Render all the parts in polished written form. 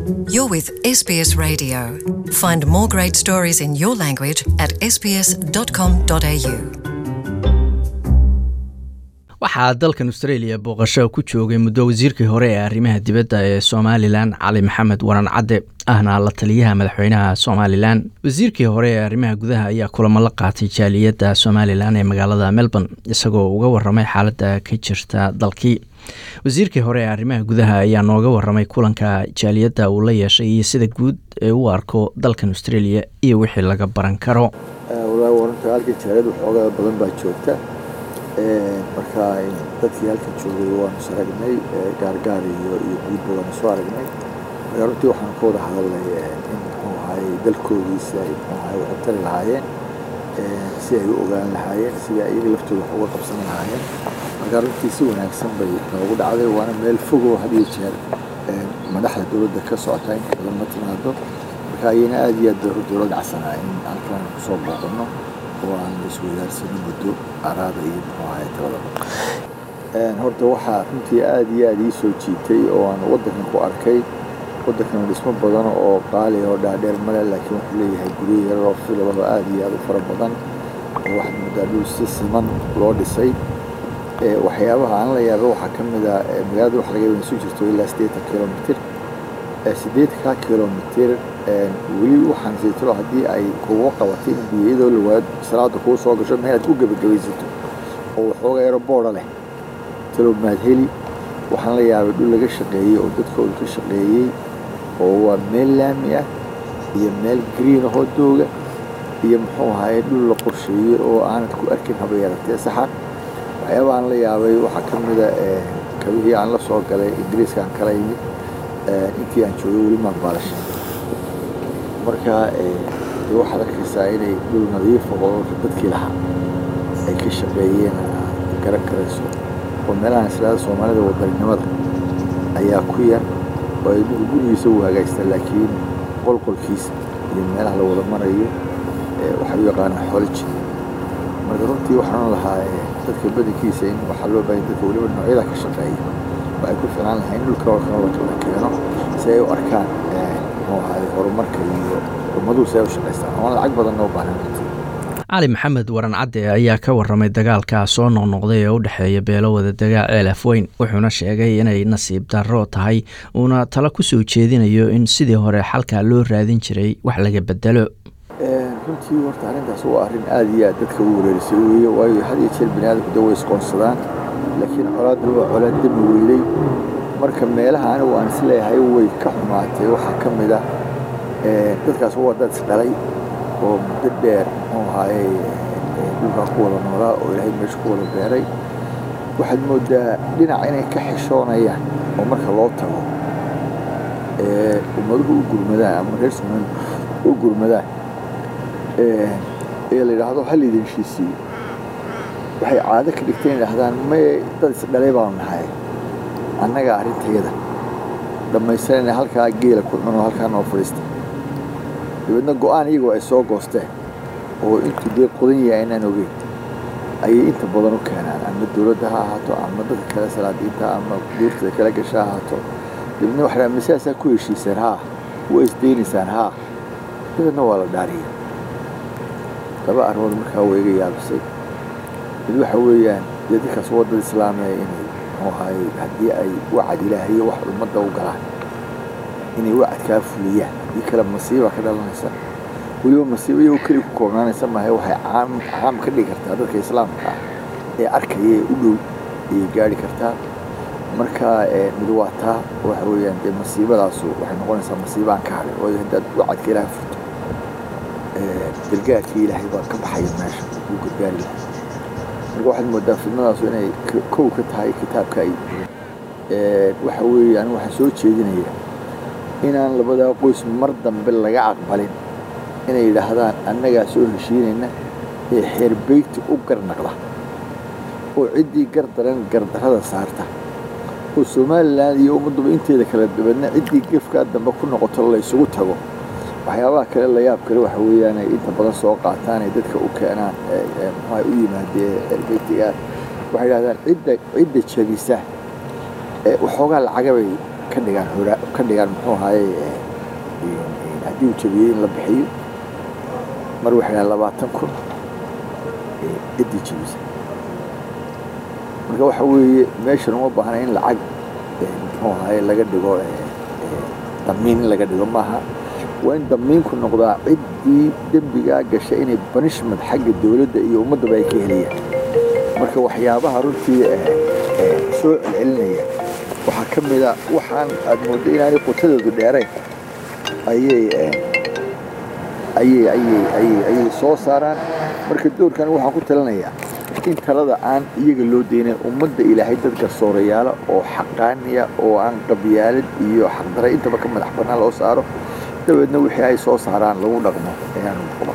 You're with SBS Radio. Find more great stories in your language at sbs.com.au. waxaa dalkan Australia booqasho ku joogay muddo wasiirkii hore ee arrimaha dibadda ee Somaliland Cali Maxamed Waran Cadde ahna la taliyaha madaxweynaha Somaliland. Wasiirkii hore ee arrimaha gudaha ayaa kulamo la qaatay jaaliyadda Somaliland ee magaalada Melbourne isagoo uga warramay xaaladda ka jirta dalkii. wasiirkii hore ee arrimaha gudaha ayaa nooga warramay kulanka jaaliyadda uu la yeeshay iyo sida guud ee uu arko dalkan Australia iyo wixii laga baran karo. Walaa waranta halka jaaliyadda waxoogaa badan baa joogta. marka dadkii halka joogay waan soo aragnay gaargaar iyo guudba waan soo aragnay. runtii waxaan ka wada hadalnay in dalkoodiisa ay u tari lahaayeen si ay u ogaan lahaayeen sida iyaga laftooda wax uga qabsan lahaayeen. marka runtii si wanaagsan bay noogu dhacday waana meel fog oo had iyo jeer madaxda dowladda ka socota in badan ma timaado. marka ayayna aad iyo aad dowladda casanaay in halkan ku soo booqano oo aan isweydaarsanno muddo araada iyo talada. horta waxaa runtii aad iyo aad ii soo jiitay oo aan waddankan ku arkay waddankan dhismo badan oo qaali oo dhaadheer male laakiin wuxuu leeyahay guryo yar oo filado aad iyo aad u fara badan oo waxaad moodaa dhul si siman loo dhisay. waxyaabaha aan la yaabo waxaa ka mid ah magaalada waxa laga yaabaa isu jirto ilaa 80 kilomitir 80 kilomitir weli waxaan saytiro haddii ay kugu qabatay in biyadoo la waad salaada kuu soo gasho meel aad ku gabagabaysato oo waxooga yaro boodha leh talo maad heli. waxaan la yaabay dhul laga shaqeeyey oo dadkooda ka shaqeeyey oo waa meel laami ah iyo meel green ahoo dooga iyo muxuu ahaayey dhul la qorsheeyey oo aanad ku arkin haba yaratee saxa. waxyaabaha aan la yaabay waxaa ka mid ah kabihii aan la soo galay ingiriiskaan kala yimid intii aan joogay weli maan baalashay. marka waxaad arkaysaa inay dhul nadiif oo dadkii lahaa ay ka shaqeeyeen garan karayso oo meelahan islaada Soomaalida wadaninimada ayaa ku yar oo ay gurigiisa u hagaajistaan laakiin qolkiisa iyo meelaha la wada marayo waxay u yaqaanaan xoolij. marka runtii waxaan lahaa dadka badankiisa in waxa loo baahan dadka waliba noocyada ka shaqeeya waxay ku filan lahayn dhulka oo kala keeno si ay u arkaan horumarka iyo ummaduhu si ay u shaqeystaan oo lacag badan oo baahan. Cali Maxamed Waran Cadde ayaa ka warramay dagaalka soo noqnoqday ee u dhaxeeya beelo wada dagaal Ceelaf Weyn wuxuuna sheegay inay nasiib darro tahay una talo ku soo jeedinayo in sidii hore xalka loo raadin jiray wax laga bedelo. runtii horta arrintaas waa arrin aad iyo aad dadka u wareerisay weeye waayo had iyo jeer bini'aadamku way isqoonsadaan laakiin colaaddu waa colaad dami weylay. marka meelaha anigu aan is leeyahay way ka xumaatay waxaa ka mid ah dadkaas waa dad isdhalay oo muddo dheer muxuu ahaayey dhulkaa ku wada noolaa oo ilaahay meesha ku wada beeray. waxaad moodaa dhinac inay ka xishoonayaan oo marka loo tago ummaduhu u gurmadaan ama reer Soomaaliya u gurmadaan ee la yidhaahdo hal idin heshiisiyo waxay caado ka dhigteen yidhaahdaan may dad isdhalay baanu nahay annaga arrintayada dhammaystiranay halkaa geela ku cuno halkaa noo fadhiista. dabeedna go'aan iyagoo ay soo goosteen oo intuu dee qodan yahay inaan ogeyn ayay inta badan u keenaan ama dowladda ha ahaato ama dadka kale salaadiinta ama guurtada kala gasha ha ahaato. dabeedna waxaa misaasaa ku heshiiseen haa waa isdaynaysaan haa dabeedna waa la dhaariyay. laba arrimood markaa way iga yaabisay. mid waxa weeyaan dee dadkaas wadada islaamiga inay muxuu ahaayey haddii ay wacad ilaahay wax ummadda u galaan inay wacadkaa fuliyaan haddii kale masiiba ka dhalanaysa weliba masiiba iyagoo keli ku koobnaanaysa maahe waxay caam ka dhigi kartaa dadka islaamka ah ee arkaya ee u dhow ayay gaari kartaa. marka mid waa taa waxa weeyaan dee masiibadaasu waxay noqonaysaa masiibaan ka hadhay waayo haddaad wacadka ilaahay furto gargaarkii ilaahay baa ka baxaya meesha uu gargaari lahaa. marka waxaad moodaa fidnadaasu inay kow ka tahay kitaabka ay waxa weeye anigu waxaan soo jeedinaya inaan labadaa qoys mar dambe laga aqbalin inay yidhaahdaan annagaa soo heshiinayna ee xeerbeygta u garnaqda oo ciddii gardaran gardarrada saarta oo Somaliland iyo ummadduba inteeda kala dabeedna ciddii gefka dambe ku noqoto la isugu tago. waxyaabaha kale la yaab kale waxa weeyaan ay inta badan soo qaataan ay dadka u keenaan maxay u yimaadeen xeerbeygtiga waxay yidhaahdaan cidda jabisa waxoogaa lacagabay ka dhigaan muxuu ahaye haddii uu jabiyey in la bixiyo mar waxay dhahaan 20,000 ciddii jabisa marka waxa weeye meeshan uma baahna in lacag muxuu ahaye laga dhigo damiin in laga dhigo maaha waa in damiinku noqdaa ciddii dembigaa gashay inay banishment xagga dowladda iyo ummaddaba ay ka helayaan marka waxyaabaha runtii soo celcelinaya waxaa ka mid a waxaan aad mooddo inaanay qotadoodu dheerayn ayay soo saaraan marka doorkan waxaan ku talinayaa in talada aan iyaga loo deynayn ummadda ilaahay dad garsoorayaala oo xaqaaniya oo aan qabyaalad iyo xaqdara intaba ka madax bannaan loo saaro dabeedna wixii ay soo saaraan lagu dhaqmo ayaan qaba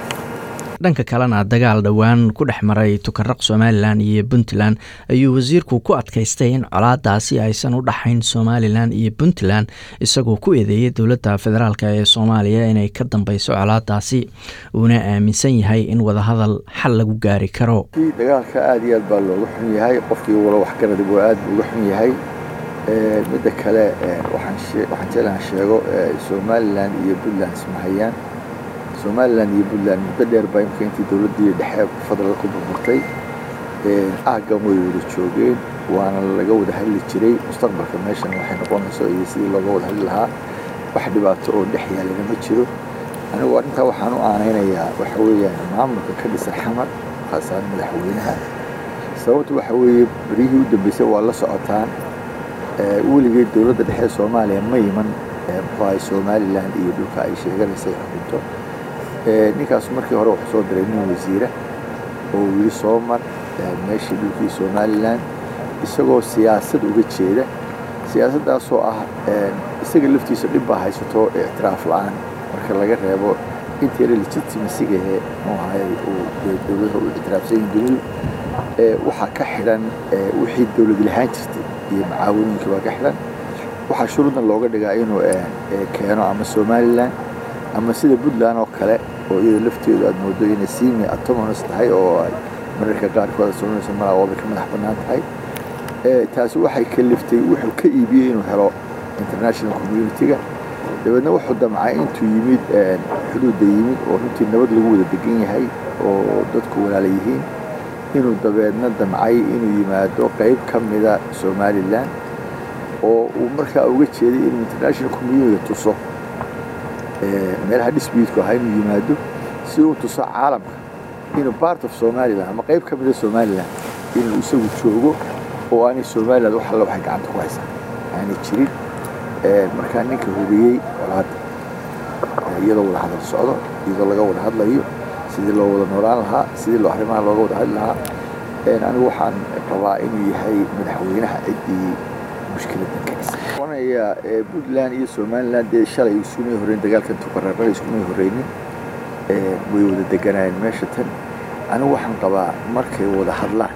dhanka kalena dagaal dhowaan ku dhex maray tukaraq Somaliland iyo Puntland ayuu wasiirku ku adkaystay in colaadaasi aysan u dhaxayn Somaliland iyo Puntland isagoo ku eedeeyay dowladda federaalka ee Soomaaliya inay ka dambayso colaadaasi uuna aaminsan yahay in wada hadal xal lagu gaari karo dagaalka aad iyo aad baa looga xun yahay qofkii wala wax garad buu aad uga xun yahay midda kale waxaan jeclaan sheego Somaliland iyo Puntland ismahayaan Somaliland iyo Puntland muddo dheer baa intii dowladdii dhexe federaalka ku burburtay aaggan way wada joogeen waana laga wada hadli jiray mustaqbalka meeshan waxay noqonaysaa iyo sidii looga wada hadli lahaa wax dhibaato oo dhex yaalana ma jiro anigu arrintaa waxaan u aanaynayaa waxa weeyaan maamulka ka dhisan xamar khaasaan madaxweynaha sababtu waxa weeye berihii u dambeysay waa la socotaan weligeed dowladda dhexe Soomaaliya ma iman muxuu Somaliland iyo dhulka ay sheeganaysay xukunto ninkaas markii hore wuxuu soo diray nin wasiira oo wili soo mar meeshii dhulkii Somaliland isagoo siyaasad uga jeeda siyaasaddaasoo ah isaga laftiisa dhib baa haysato ictiraaf la'aan marka laga reebo intii legitimacy-ga oo ahay dowladda u ictiraafsan dunidu waxaa ka xidhan wixii dowlad lahaan jirtay iyo macaawinooyinkii baa ka xidhan waxaa shuruudna looga dhigaa inuu keeno ama Somaliland ama sida Puntland oo kale oo iyada lafteedu aad moodo inay semi autonomous tahay oo ay mararka qaarkood Soomaaliya malaawada ka madax bannaan tahay taasi waxay kaliftay wuxuu ka iibiyay inuu helo international community-ga dabeedna wuxuu damcay intuu yimid xuduudda yimid oo runtii nabad lagu wada degan yahay oo dadku walaala yihiin inuu dabeedna damcay inuu yimaado qayb ka mida Somaliland oo uu markaa uga jeeday inuu international community tuso meelaha dispute-ku ahaa inuu yimaado si uu tuso caalamka inuu part of Somaliland ama qayb ka mida Somaliland inuu isagu joogo oo aanay Somaliland wax alla waxay gacanta ku haysaa aanay jirin markaa ninka hubiyey colaadda iyadoo wada hadal socdo iyadoo laga wada hadlayo sidii loo wada noolaan lahaa sidii loo arrimaha looga wada hadli lahaa anigu waxaan qabaa inuu yahay madaxweynaha ciddii mushkiladdan ka dhisa Puntland iyo Somaliland dee shalay iskumay horreyn dagaalkan tukaraqada iskumay horreynin way wada deganayeen meesha tan anigu waxaan qabaa markay wada hadlaan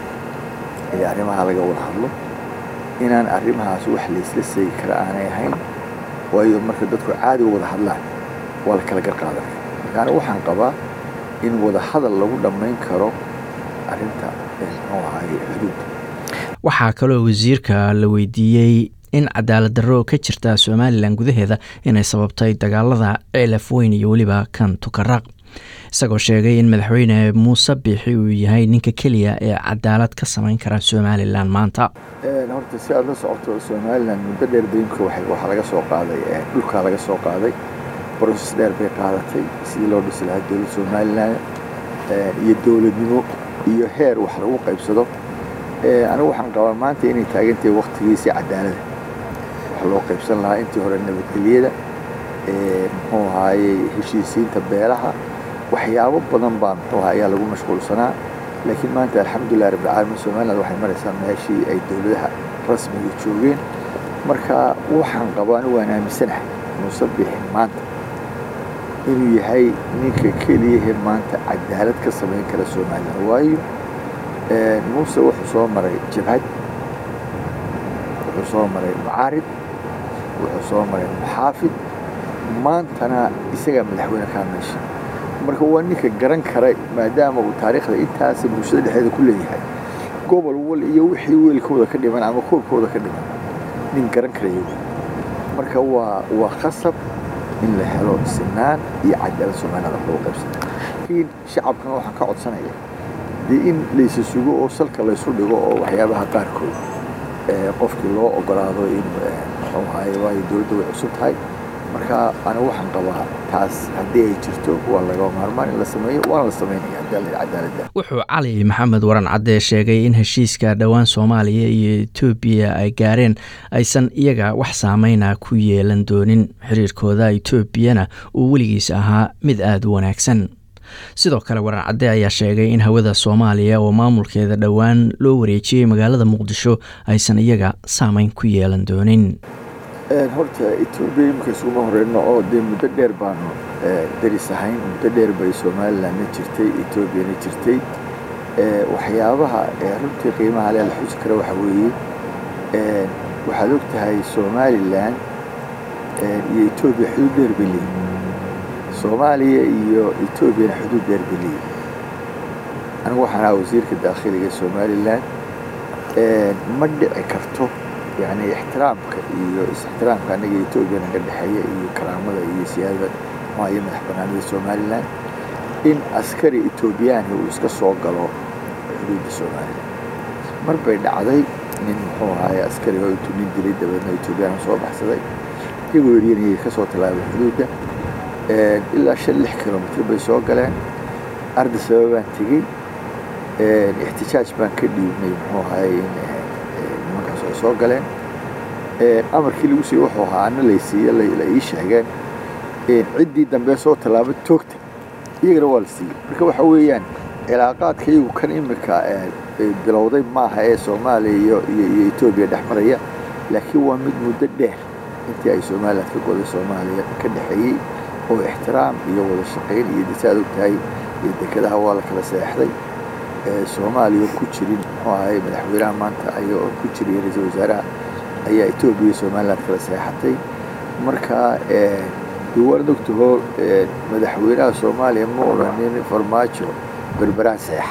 arrimaha laga wada hadlo inaan arrimahaas wax la isla seegi kara aanay ahayn waayo marka dadku caadi u wada hadlaan waa la kala garqaadan marka anigu waxaan qabaa in wada hadal lagu dhammayn karo arrinta muxuu ahaye xuduudda waxaa kaloo wasiirka la weydiiyey in cadaalad darro ka jirta Somaliland gudaheeda inay sababtay dagaalada ceelaf weyn iyo weliba kan tukaraq isagoo sheegay in madaxweyne Muuse Biixi uu yahay ninka kaliya ee cadaalad ka samayn kara Somaliland maanta horta si aad la socoto Somaliland muddo dheer deynka waxa laga soo qaaday dhulka laga soo qaaday process dheer bay qaadatay sidii loo dhisi lahaa dowladda Somaliland iyo dowladnimo iyo heer wax lagu qaybsado anigu waxaan qabaa maanta inay taagantahay waqtigiisa cadaalada wax loo qaybsan lahaa intii hore nabadgelyada muxuu ahaayey heshiisiinta beelaha waxyaabo badan baa muxuu ahaa ayaa lagu mashquulsanaa laakiin maanta alxamdulillahi rabbil caalamiin Somaliland waxay maraysaa meeshii ay dowladaha rasmiga joogeen marka waxaan qabaa anigu waan aaminsanahay Muuse Biixi maanta inuu yahay ninka keliya maanta cadaalad ka samayn kara Somaliland waayo Muuse wuxuu soo maray jabhad wuxuu soo maray mucaarid wuxuu soo maray muxaafid maantana isagaa madaxweyne ka meesha marka waa ninka garan kara maadaama uu taariikhda intaas bulshada dhexdeeda ku leeyahay gobol wal iyo wixii weelkooda ka dhiman ama koobkooda ka dhiman nin garan karayo marka waa khasab in la helo sinaan iyo cadaalad Soomaalida loo qaybsado laakiin shacabkana waxaan ka codsanaya in laysa sugo oo salka la isu dhigo oo waxyaabaha qaarkood qofkii loo ogolaado in way dowladda way cusub tahay marka ana waxaan qabaa taas haddii ay jirto waa laga maarmaan in la sameeyo waana la sameynaya cadaaladda. Wuxuu Cali Maxamed Waran Cadde sheegay in heshiiska dhawaan Soomaaliya iyo Itoobiya ay gaareen aysan iyaga wax saameyna ku yeelan doonin xiriirkooda Itoobiyana uu weligiis ahaa mid aad u wanaagsan. Sidoo kale Waran Cadde ayaa sheegay in hawada Soomaaliya oo maamulkeeda dhawaan loo wareejiyay magaalada Muqdisho aysan iyaga saameyn ku yeelan doonin. horta Itoobiya markay soo horeyno oo muddo dheer baanu daris ahayn muddo dheer bay Soomaaliland jirtay Itoobiyana jirtay waxyaabaha runtii qiimaha leh la xusi karo waxa weeye waxaad ogtahay Somaliland iyo Itoobiya xuduud dheer bay leeyihiin Soomaaliya iyo Itoobiya xuduud dheer bay leeyihiin anigu waxaan ahaa wasiirka dakhliga Somaliland ma dhici karto يعني احترامك احترامك أنك يتوجه لك الحياة كرامة سيادة ما يمدح بنادي سوماليلاند إن عسكري إثيوبيان هو إسكسو قالوا حدود سوماليلاند مر بين عدي من هو هاي عسكري هو تمين دليل بين إثيوبيان وصوب حسدي يقول يريني كسو تلعب الحدود ده إلا شل كيلومتر بيسوق قالين أرض سببان تجي احتجاج بانكدي من هو هاي soo galeen amarkii lagu sii wuxuu ahaa ana laysiiyay la ii sheegeen ciddii dambe soo talaabo toogta iyagana waa la siiyay marka waxa weeyaan cilaaqaadka iyagu kan imika bilowday maaha ee Soomaaliya iyo Itoobiya dhexmaraya laakiin waa mid muddo dheer intii ay Soomaaliland ka goday Soomaaliya ka dhaxeeyay oo ixtiraam iyo wada shaqayn iyo disaad u tahay iyo dekedaha waa la kala seexday Soomaaliya ku jirin oo ay madaxweynaha maanta ayuu ku jiray ra'iisul wasaaraha ayaa Itoobiya Soomaaliland kala seexatay marka duwar doctor madaxweynaha Soomaaliya ma oranin farmaajo berberaan seex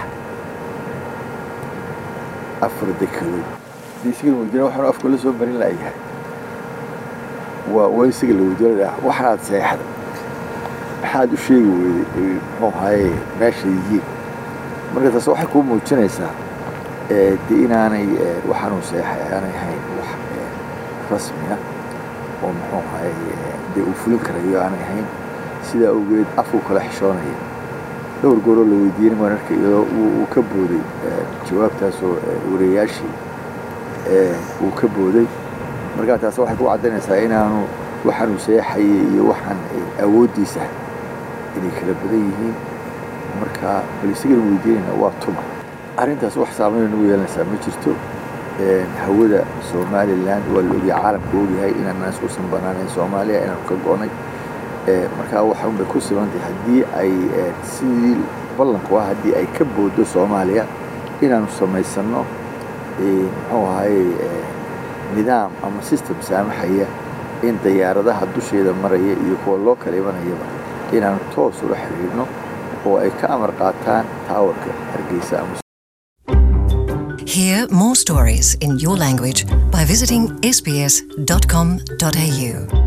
afar dekado diisiga muddo waxaan afku la soo barin laayahay waa waysiga la wajahada waxaad seexda maxaad u sheegi weyday oo hay meesha yihiin marka taas waxay ku muujinaysaa inaanay waxaanu seexay aanay hayn wax rasmi ah oo muxuu ahay uu fulin karayo aanay hayn sida awgeed afku kala xishoonaya dhowr goor oo la weydiiyay mararka uu ka booday jawaabtaas oo wareeyaashii uu ka booday marka taas waxay ku cadeynaysaa inaanu waxaanu seexay iyo waxaan awoodiisa inay kala badan yihiin marka balisiga weydiinayna waa tuma arintaas wax saameyn ugu yeelanaysa ma jirto hawada Somaliland waa loo caalamka u yahay inaan naas ku sanbanaanay Soomaaliya inaan ka go'nay marka waxa uu ku simantahay hadii ay si ballanku hadii ay ka boodo Soomaaliya inaan samaysano oo hay nidaam ama system saamaxaya in diyaaradaha dusheeda maraya iyo kuwa loo kala imanayaba inaan toos u xiriirno oo ay ka amar qaataan taawarka Hargeysa. Hear more stories in your language by visiting sbs.com.au.